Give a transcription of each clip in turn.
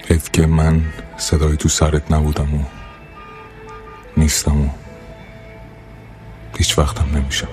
حیف که من صدای تو سرت نبودم و نیستم و هیچ وقتم نمیشم.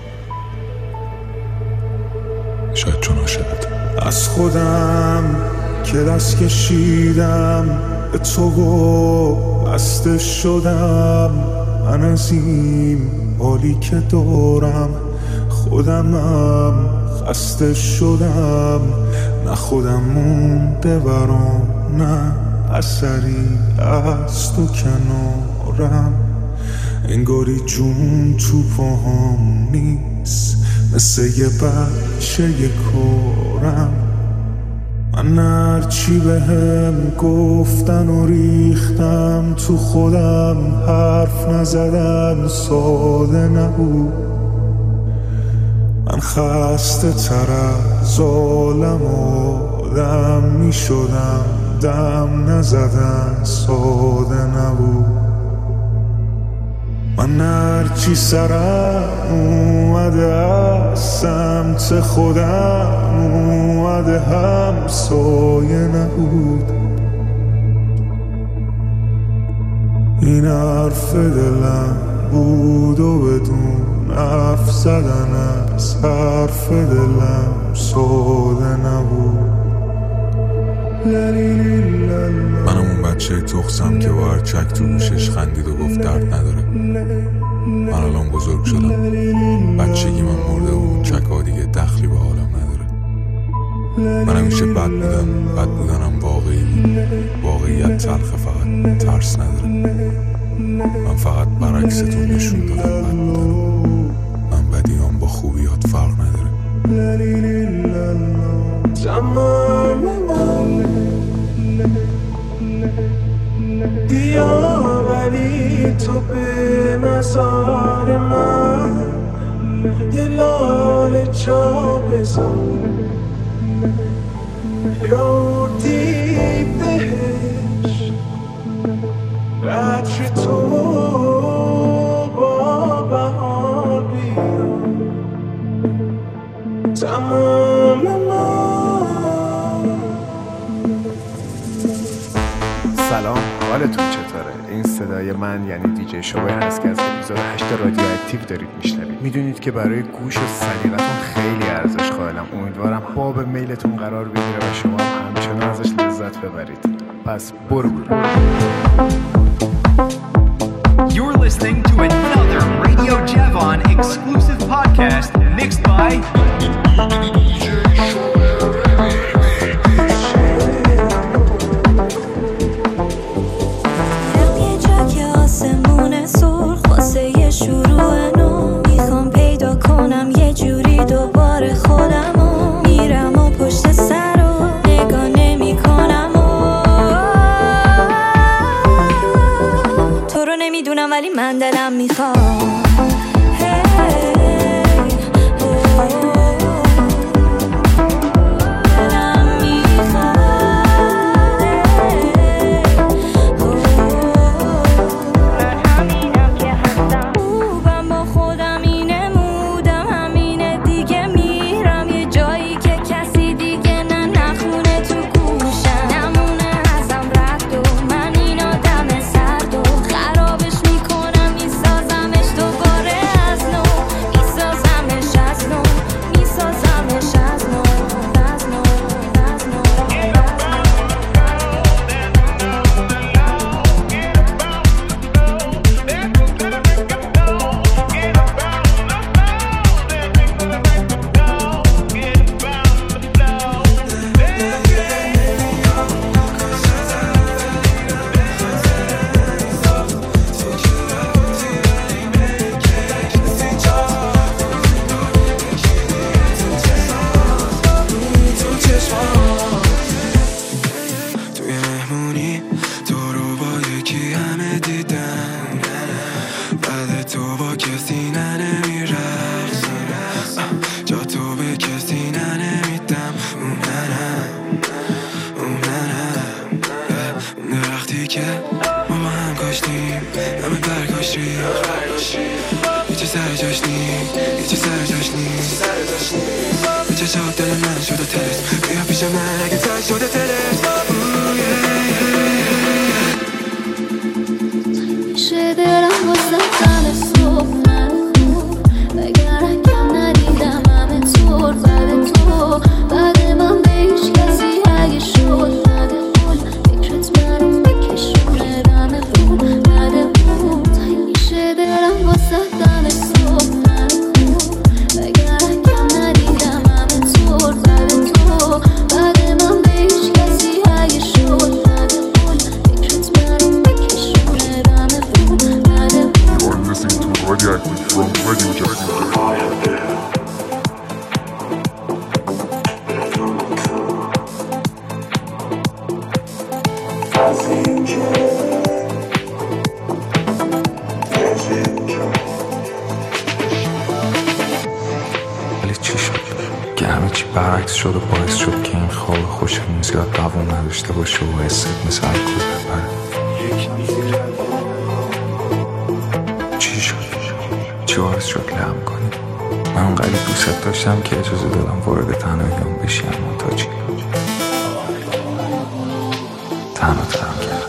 شاید چون عاشقتم. از خودم که دست کشیدم به تو و بسته شدم، من از این حالی که دارم خودمم خسته شدم. نه خودم مونده برام، نه اثری از تو کنارم. انگاری جون تو پاهام نیست، مثل یه بچه یه کارم. من هرچی بهم گفتن و ریختم تو خودم، حرف نزدن ساده نبود. من خسته تر از عالم آدم می شدم، دم نزدن ساده نبود. من هرچی سرم اومده از سمت خودم اومده، همسایه نبود. این حرف دلم بود و بدون حرف زدن از حرف دلم ساده نبود. منم اون بچه تخسم که با هر چک تو گوشش خندید و گفت درد نداره. من الان بزرگ شدم، بچگی من مرده و اون چک ها دیگه دخلی به حالم نداره. من همیشه بد بودنم واقعی بود. واقعیت تلخه، فقط ترس نداره. من فقط برعکستون نشون دادم بد بودنم. من بدیام با خوبیات فرق نداره. بیا ولی تو به مزار من یه لاله جا بزن، یادی بهش بچه تو با بهار بیا. تمام سلام، حالتون چطوره؟ این صدای من یعنی دیجی شوی هست که از اپیزود 8 رادیو اکتیو دارید میشنوید. میدونید که برای گوش و سلیقتون خیلی ارزش قائلم. امیدوارم باب میلتون قرار بگیره و شما همچنان ازش لذت ببرید. پس برو. You're listening to another Radio Javon exclusive podcast mixed by DJ شروع نو میخوام پیدا کنم یه جوری دوباره خودمو. میرم و پشت سر و نگاه نمی کنم تو رو نمیدونم ولی من دلم میخوام. چه شد دل من شد و تلت بیا پیش من اگه تر شده دلت ولی چی شد که همه چی برعکس شد و باعث شد که این خواب خوشمون زیاد دوام نداشته باشه و حست مثل الکل بپره. چی شد؟ چی باعث شد لهم کنی؟ من اونقدر دوست داشتم که اجازه دادم وارد تنهاییام بشی، اما تا چی؟ تنها ترم کردم.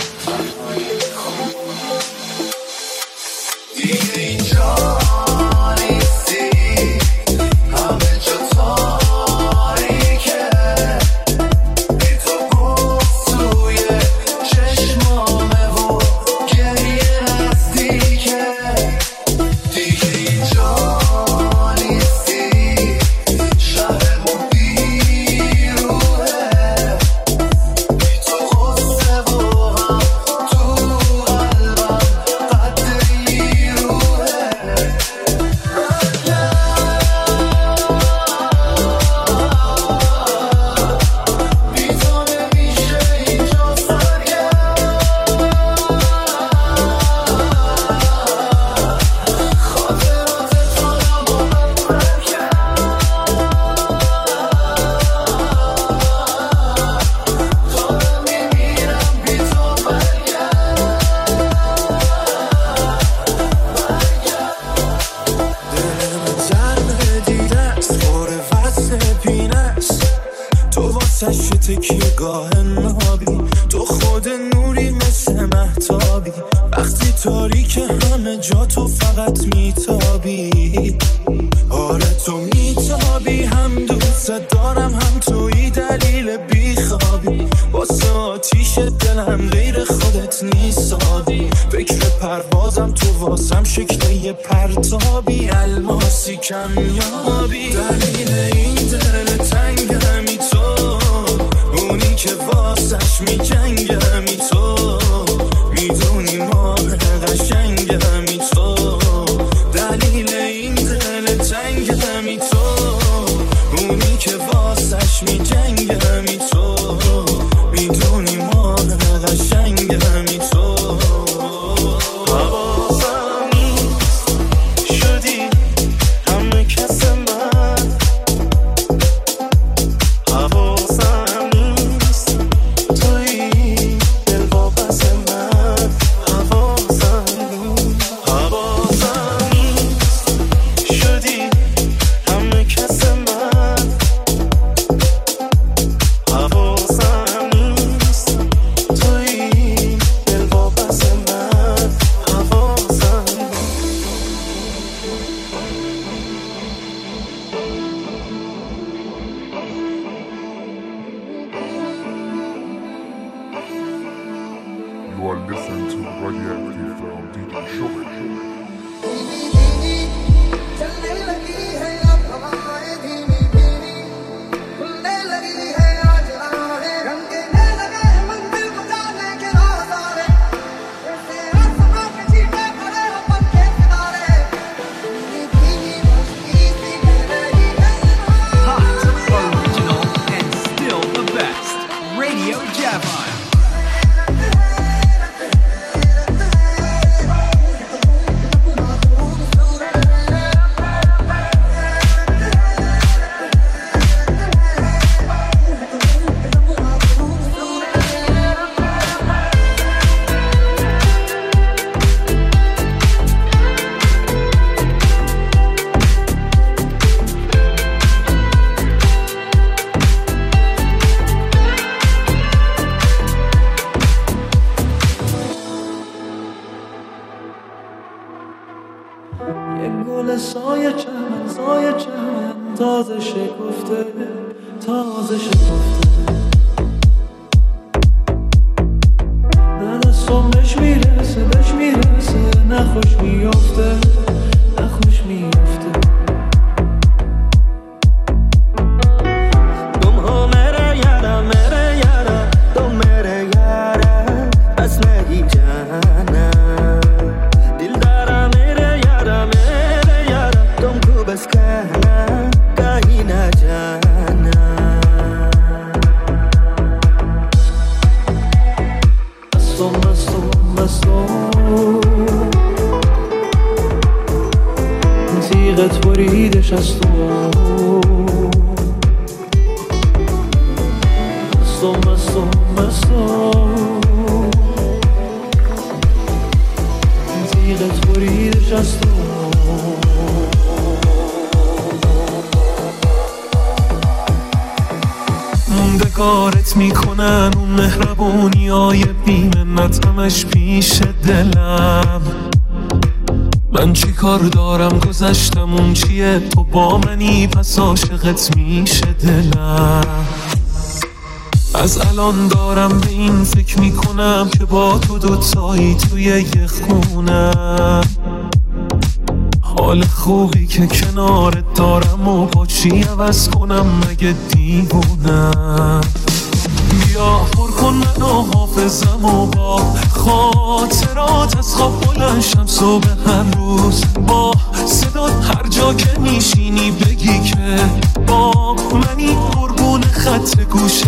تکیه‌گاه نابی تو خود نوری مثل مهتابی، وقتی تاریک همه جا تو فقط میتابی. آره تو میتابی، هم دوست دارم هم توی دلیل بیخوابی. واسه آتیش دلم غیر خودت نیستابی. فکر پروازم تو واسم شکل یه پرتابی، الماسی کمیابی. دلیل این دل تنگمی تو، اونی که واسش میجنگمی تو. میدونی ماه قشنگمی تو، دلیل این دل تنگمی تو. اونی که واسش میجنگمی تو، میدونی ماه قشنگمی تو. حواسم نیست شدی همه کس من، حواسم نیست توی دل واپس من. حواسم نیست شدی همه کس من، حواسم نیست توی دل واپس من. حواسم You are listening to Radioactive from DJ Shobe. चलने लगी है अब हवाएं धीमी धीमी, खुलने लगी है आज राहें, रंगने लगे हैं मंजिल को जाने के रास्ते। ऐसे आसमां के छींटे पड़े हो पत्ते सितारे, धीमी धीमी मस्ती सी बह रही है। Hot, original, and still the best. Radio Javon. یه گل سایه چمن تازه شکفته، تازه شکفته. نه دستم بهش میرسه، نه خوش میافته، نه خوش میافته. میره یارا تو میره یارا بس نگی جانم. دل دارم میره یارا تم کو بس کهنا کهی نجانا. بریدش از تو مستم تیغت بریدش از تو موندگارت میکنن اون مهربونیای بی‌منت همش پیش دلم من چی کار دارم گذشتم اون چیه تو با منی پس عاشقت میشه دلم از الان دارم به این فکر میکنم که با تو دوتایی توی یه خونم حال خوبی که کنارت دارم و با چی عوض کنم مگه دیوونم بیا پر کن منو حافظم و با خاطرات از خواب بلند شم صبح هر روز با صدات هر جا که میشینی بگی که با منی قربون خط گوشه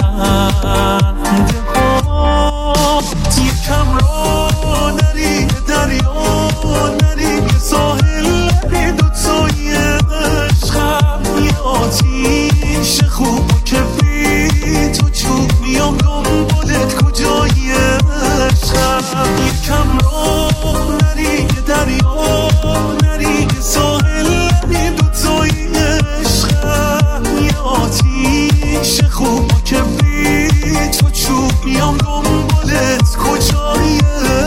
خنده هات یکم را نری دریا نری ساحل نری دوتایی عشقم یه آتیش خوب که بی تو چوب میام دنبالت کجایی عشقم یکم را نری دریا نری ساحل نری دوتایی عشقم یه آتیش خوب که بی تو چوب میام دنبالت کجایی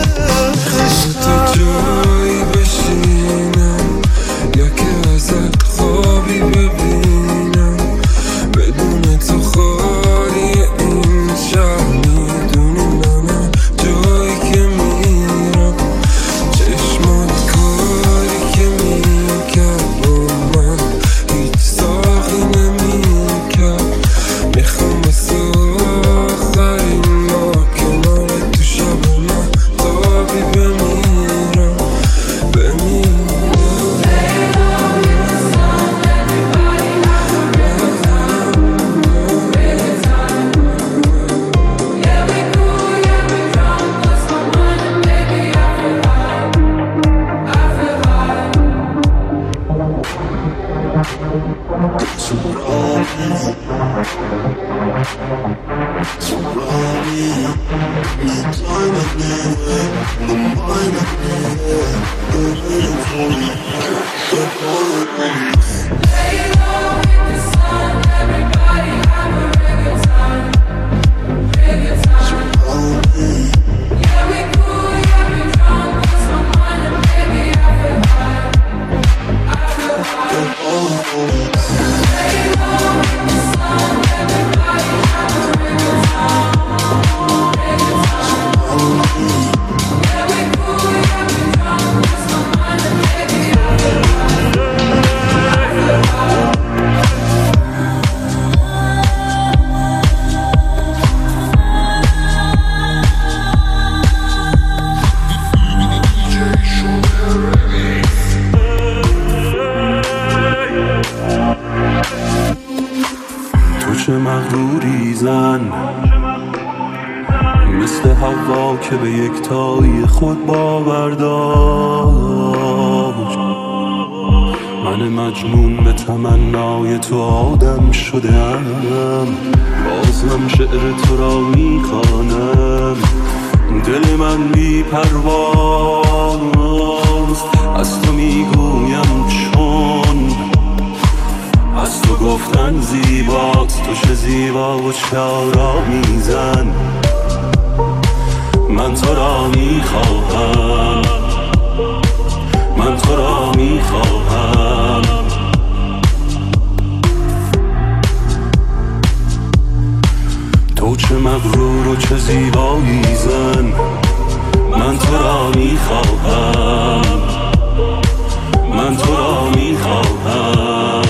تو جایی بشینم یا که ازت خوابی ببینم بدون تو خالی این شهر میدونی منم جایی که میرم چشمات کاری که میکرد با من هیچ ساخی نمیکرد میخوام مثل آخرین ما کنارت تو شب من تابی بمیرم چه مغروری زن مثل هوا که به یکتایی خود باور داشت من مجنون به تمنای تو آدم شدم بازم شعر تو را میخوانم دل من بی پرواز از تو میگویم چون از تو گفتن زیباست تو چه زیبا و چه آرامیزن من تو را میخواهم من تو را میخواهم تو چه مغرور و چه زیبایی زن من تو را میخواهم من تو را میخواهم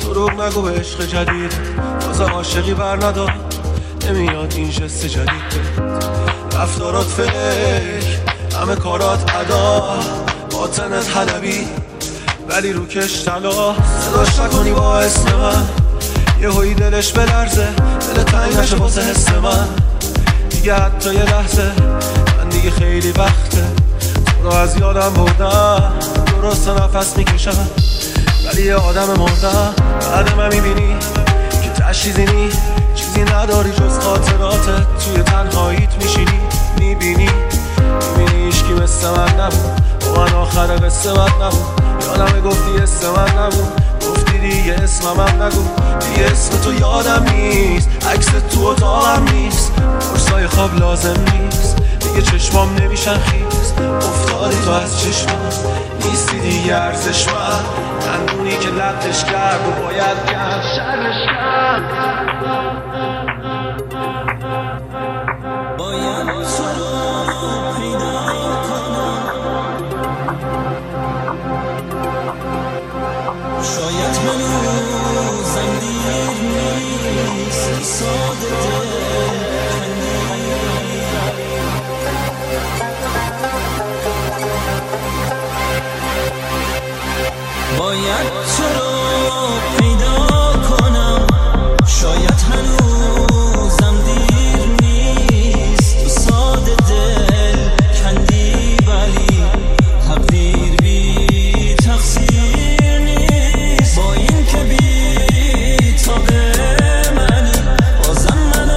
دروغ نگو به عشق جدید واسه عاشقی بر ندار نمیاد این جست جدید رفتارات فیک همه کارات ادا باطنت حلبی ولی رو کش طلا صداش نکنی با اسم من یه هایی دلش بلرزه دل تنگ نشه واسه حس من دیگه حتی یه لحظه من دیگه خیلی وقته تو رو از یادم بردم درست نفس میکشم ولی یه آدم مردم بعد من میبینی که تشیزی چیزی نداری جز خاطراتت توی تنهاییت میشینی میبینی هیچکی مثل من نبود با من آخر قصه بد نبود یادمه گفتی اسم من نبود گفتی دیگه اسمم هم نگو دیگه اسم تو یادم نیست عکس تو اتاقم نیست فرصای خواب لازم نیست دیگه چشمام نمیشن خیز افتادی تو از چشمم نیستی دیگه ارزش من تنونی که لبتش کرد و باید کرد شرش کرد باید تو رو پیدا کنم شاید هنوزم دیر نیست ساده باید تو رو پیدا کنم شاید هنوزم دیر نیست تو ساده دل کندی ولی تقدیر بی تقصیر نیست با این که بی تا به منی بازم منو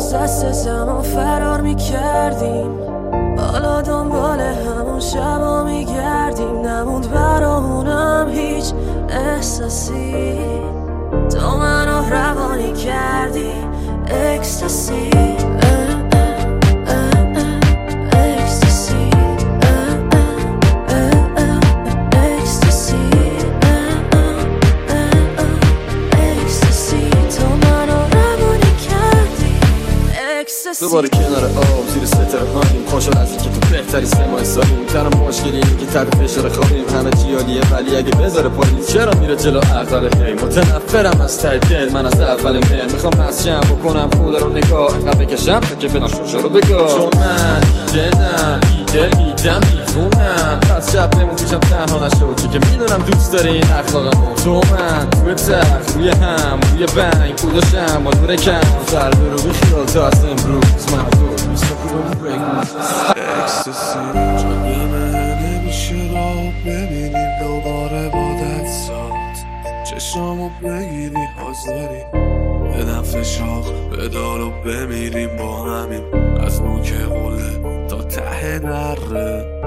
از دست زمان فرار میکردیم، حالا دنبال همون شبا میگردیم. نموند برامونم هیچ احساسی، تو منو روانی کردی اکستاسی. دوباره کنار آب زیر ستاره هاییم، خوشحال از اینکه تو بهتری سمای سالیم. تنها مشکلی اینه که تحت فشار خوابیم، همه جیالیه ولی اگه بذاره پلیس چرا میره جلو عقل؟ هی متنفرم از ته دل، من از اول مهر میخوام هستشم بکنم خود رو نگاه، اینقدر بکشم تا که بدم شوشا رو بگاه. چون من دیدم دیدم میخونم، پس شب بمون پیشم تنها نشو که میدونم دوست داری این اخلاقمو. تو من توی تخت روی هم روی بنگ کوداشم با نور کم سر برو بخیال تا از امروز محضور میشه خوبم بگم اکستاسی. جانمه نمیشه را ببینیم دوباره با دستات چشمو بگیری حاضری بدم فشاق بدال و بمیریم با همین از نوک قله تا ته نره.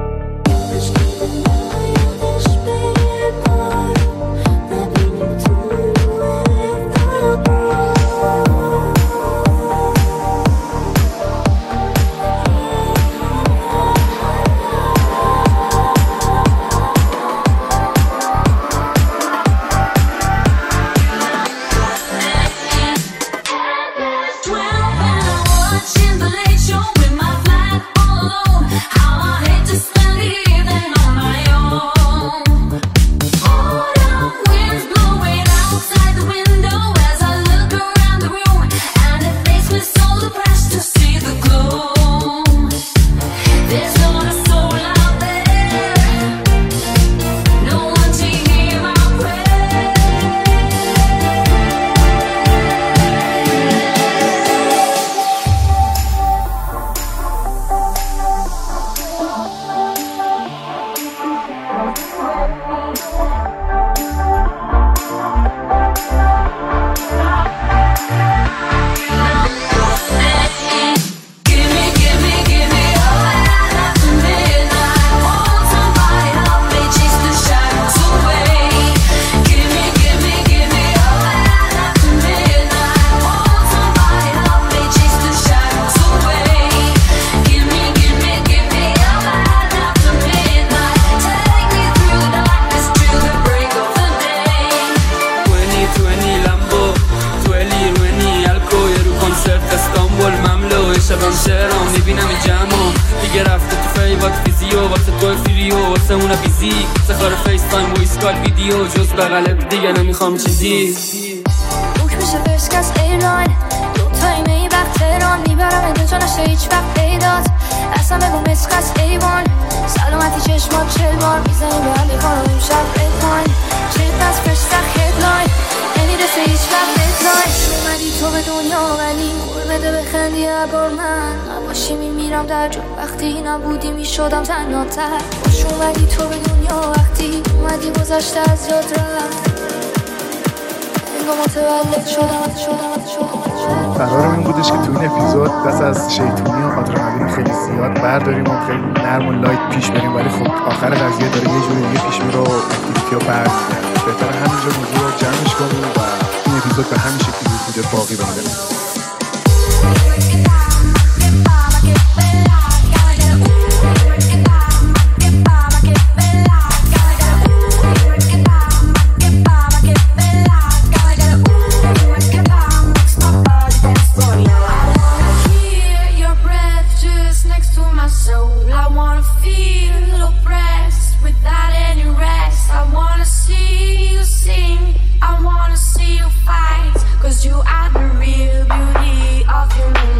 نمیخوام چیزی بوک میشه فرست کس ایرلاین دو تایمه ای وقت تهران میبرم اینجا جا نشه هیچ وقت پیدات اصلا بگو مسخص ایوان سلامتی چشمات 40 بار میزنیم به علی خانم امشب ریدلاین چه پس فرست هدلاین نمیرسه هیچ وقت ریدلاین اومدی تو به دنیا ولی قول بده بخندی عبار من نباشی میمیرم در جو وقتی نبودی میشدم تنها تر خوش اومدی تو به دنیا وقتی اومدی گذشته از یاد رفت قرارمون بودش که تو این اپیزود دست از شیطونی و آدرنالین خیلی زیاد برداریم و خیلی نرم و لایت پیش بریم، ولی خب آخر قضیه داره یه جوری دیگه پیش میره و اکتیویتی رو برمی‌گرده. بهتره همینجا موضوع رو جمعش کنیم و این اپیزود به همین شکلی بود باقی بمونه. You are the real beauty of humanity.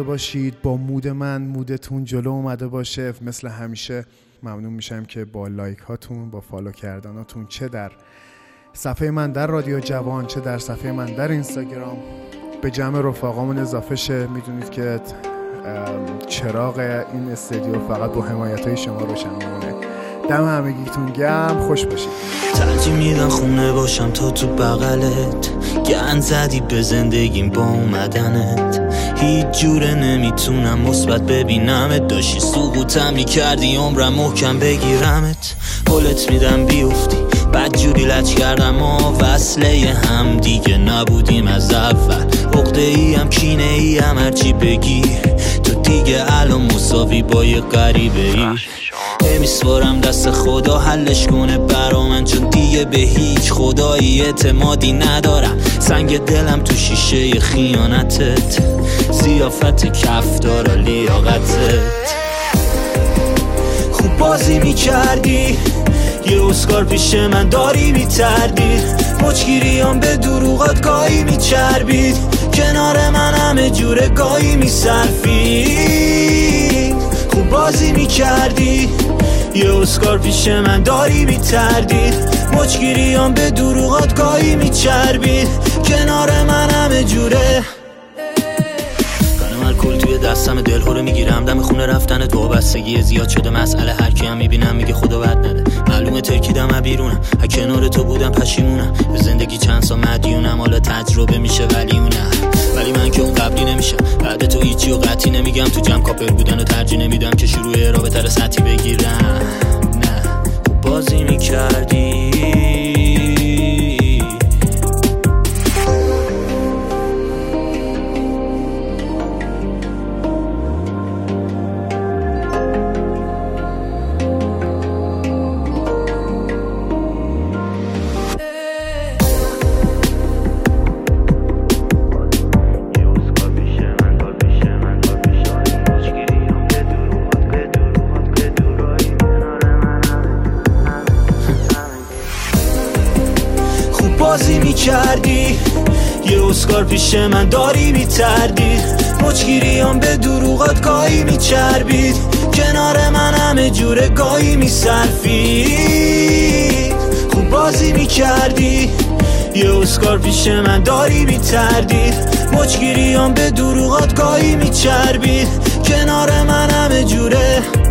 باشید، با مود من مودتون جلو اومده باشه. مثل همیشه ممنون میشم که با لایک هاتون، با فالو کردناتون، چه در صفحه من در رادیو جوان چه در صفحه من در اینستاگرام، به جمع رفقامون اضافه شه. میدونید که چراغ این استودیو فقط با حمایت‌های شما روشن میمونه. دم همگیتون گرم، خوش باشید. ترجیح میدم خونه باشم تا تو بغلت، گند زدی به زندگیم با اومدنت، هیچ جوره نمیتونم مثبت ببینمت، داشتی سقوطم میکردی عمرم محکم بگیرمت، قولت میدم بیفتی بد جوری لج کردم و وصله هم دیگه نبودیم از اول، عقده ای هم کینه ای هم هرچی بگی تو دیگه الان مساوی با یه غریبه ای، نمیسپارم دست خدا حلش کنه برا من، چون دیگه به هیچ خدایی اعتمادی ندارم، سنگ دلم تو شیشه خیانتت، ضیافت کفتارا لیاقتت، خوب بازی میکردی یه اسکار پیش من داری میتردید، مچگیریام به دروغات گاهی میچربید، کنار من همه جوره گاهی میصرفید، خوب بازی میکردی یه اسکار پیش من داری میتردید، مچگیریام به دروغات گاهی میچربید، کنار من همه جوره الکل توی دستم دلهوره میگیرم، دم خونه رفتن تو وابستگی زیاد شده مسئله، هر کی هم میبینم میگه خدا بد نده، معلومه ترکیدم بیرونم، از کنار تو بودم پشیمونم، به زندگی چند سال مدیونم، حالا تجربه میشه ولی اونم، ولی من که اون قبلی نمیشم، بعد تو هیچی و قطعی نمیگم، تو جمع کاپر بودن و ترجیح نمیدم که شروع رابطه رو سطحی بگیرم، نه بازی میکردی بازی میکردی یه اسکار پیش من داری میتردید، مچگیریام به دروغات گاهی میچربید، کنار من همه جوره گاهی میصرفید، خوب بازی میکردی یه اسکار پیش من داری میتردید، مچگیریام به دروغات گاهی میچربید، کنار من همه جوره